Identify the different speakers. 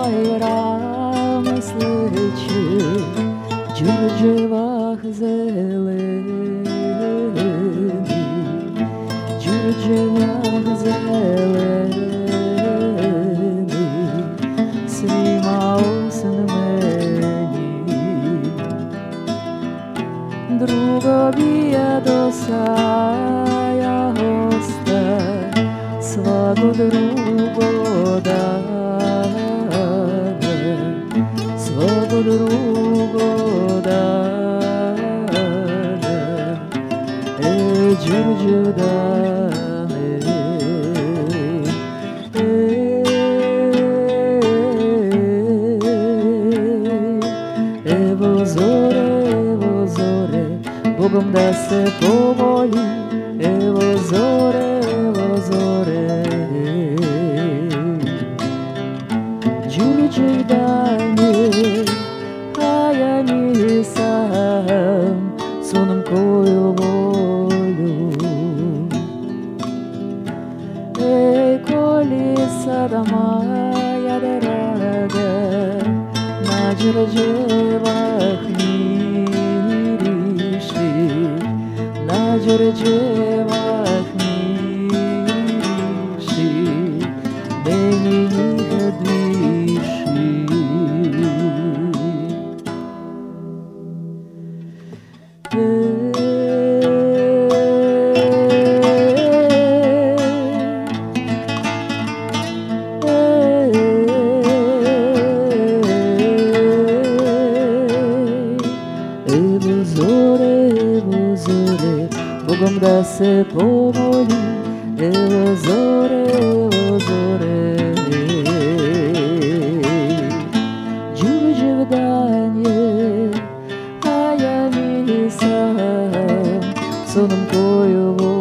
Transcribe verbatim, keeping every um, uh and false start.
Speaker 1: байрам сличи, джурджевах зелені, джурджевах зелені, свіма осен мені, друга бія досая госта, свого другого дана, свого другого дана, е джурджу дане, е, ево зоре, ево зоре, Богом да се помоли, ево зоре, ево зоре, джурджу дане, а я не сам, соном кою волю. Ей, колеса да моя дорога, на джурджевах мириши, на джурджевах мириши, мені не двіши. Ево зоре, ево зоре, Богом да се помоли, ево зоре, ево зоре, джурджу дане, а я не сам, соном кою